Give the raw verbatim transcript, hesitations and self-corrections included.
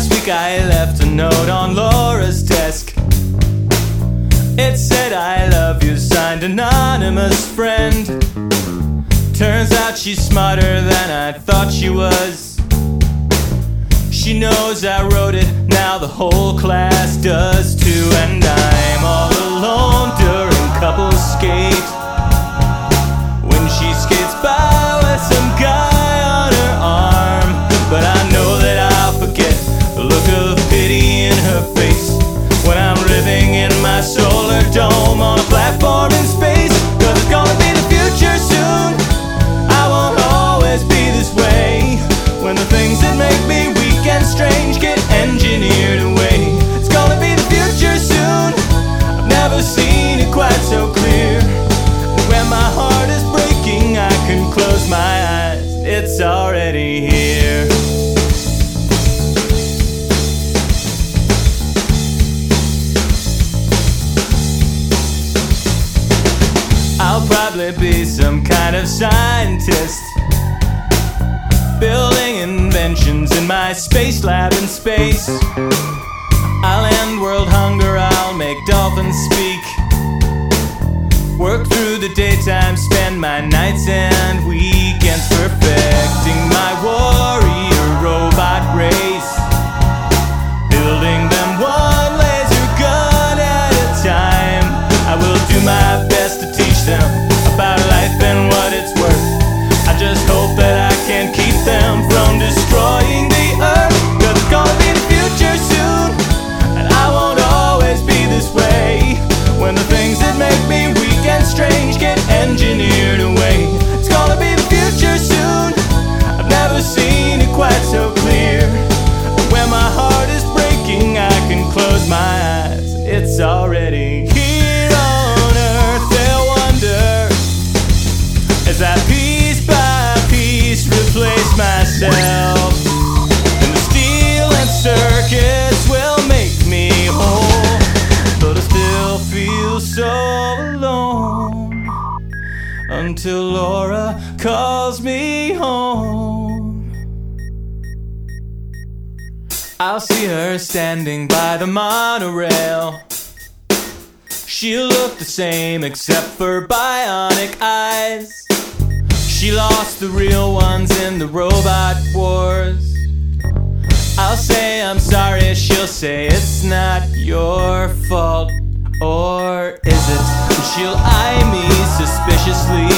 Last week I left a note on Laura's desk. It said I love you, signed anonymous friend. Turns out she's smarter than I thought she was. She knows I wrote it, now the whole class does too. And I'm all alone during couples skate, when she skates by with some guy on her arm. But I know that I'll forget the look of pity in her face when I'm living in my solar dome on a platform in space. Cause it's gonna be the future soon. I won't always be this way, when the things that make me weak and strange get engineered away. It's gonna be the future soon. I've never seen it quite so clear. And when my heart is breaking, I can close my eyes. It's already here. I'll probably be some kind of scientist, building inventions in my space lab in space. I'll end world hunger, I'll make dolphins speak, work through the daytime, spend my nights and weekends perfecting my warrior robot race, building them one laser gun at a time. I will do my best to teach them about life and what it's worth. I just hope that I can keep them from destroying the earth. Cause it's gonna be the future soon, and I won't always be this way, when the things that make me weak and strange get engineered away. It's gonna be the future soon. I've never seen it quite so clear. When my heart is breaking, I can close my eyes. It's already here on earth. They'll wonder as I piece by piece replace myself, and the steel and circuits will make me whole. But I still feel so alone until Laura calls me home. I'll see her standing by the monorail. She'll look the same except for bionic eyes. She lost the real ones in the robot wars. I'll say I'm sorry, she'll say it's not your fault. Or is it? And she'll eye me suspiciously